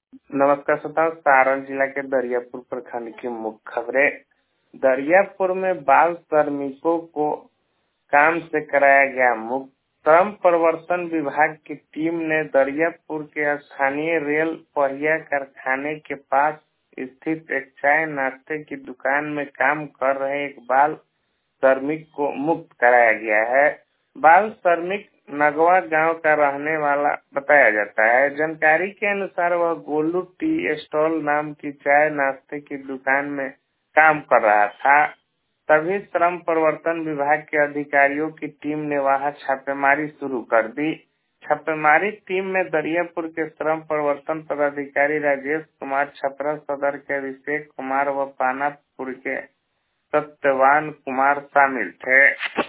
नमस्कार श्रोताओं, सारण जिला के दरियापुर प्रखंड की मुख्य खबरें। दरियापुर में बाल श्रमिकों को काम से कराया गया मुक्त। श्रम प्रवर्तन विभाग की टीम ने दरियापुर के स्थानीय रेल पहिया कारखाने के पास स्थित एक चाय नाश्ते की दुकान में काम कर रहे एक बाल श्रमिक को मुक्त कराया गया है। बाल श्रमिक नगवा गांव का रहने वाला बताया जाता है। जानकारी के अनुसार वह गोलू टी स्टॉल नाम की चाय नाश्ते की दुकान में काम कर रहा था। तभी श्रम प्रवर्तन विभाग के अधिकारियों की टीम ने वहां छापेमारी शुरू कर दी। छापेमारी टीम में दरियापुर के श्रम प्रवर्तन पदाधिकारी राजेश कुमार, छपरा सदर के अभिषेक कुमार व पानापुर के सत्यवान कुमार शामिल थे।